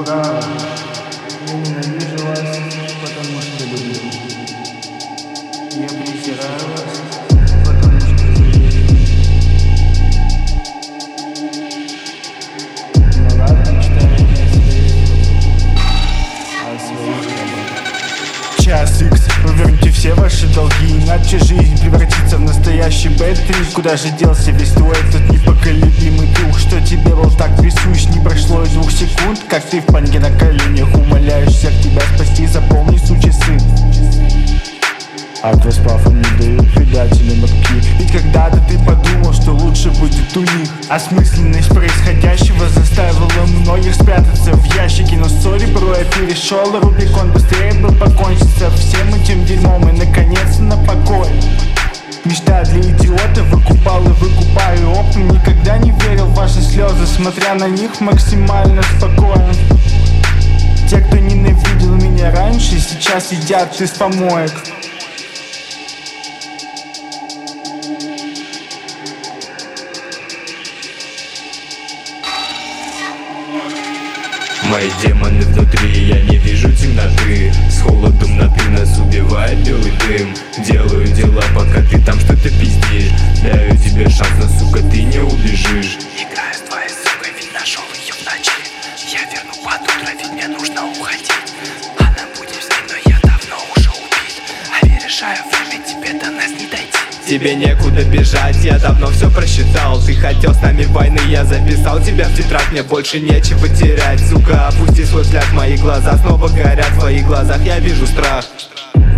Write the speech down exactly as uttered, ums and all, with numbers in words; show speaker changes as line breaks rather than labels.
правы. Я ненавижу вас, потому что люблю. Я презираю вас, потому что жалею. Но ладно, мечтаю не о своих, а о своих работах. Час икс, выверните все ваши долги, иначе жизнь превратится в настоящий бэд-трip. Куда же делся весь твой этот непоколебимый дух, что тебе был так присущ? Не прошло и двух секунд, как ты в панге на коленях умоляешь всех тебя спасти. Запомни, сучий сын, от распафа не дают предателям рыбки. Ведь когда-то ты подумал, что лучше будет у них. Осмысленность происходящего заставила многих спрятаться в ящике. Но сори, бро, я перешел Рубикон. Быстрее бы покончить со всем этим дерьмом и наконец-то на покой. Мечта для идиотов, выкупал и выкупаю опыт. Никогда не верил в ваши слезы, смотря на них максимально спокоен. Те, кто ненавидел меня раньше, сейчас едят из помоек.
Мои демоны внутри, я не вижу темноты. С холодом на ты нас убивает белый дым. Делаю дела, пока ты там что-то пиздишь. Даю тебе шанс, но, сука, ты не убежишь.
Играю с твоей сукой, ведь нашел ее в ночи. Я верну под утро, ведь мне нужно уходить. Она будет с ней, но я давно уже убит. А решаю время, тебе до нас не дойти.
Тебе некуда бежать, я давно все просчитал. Ты хотел с нами войны, я записал тебя в тетрадь. Мне больше нечего терять, сука, опусти свой взгляд. Мои глаза снова горят, в твоих глазах я вижу страх.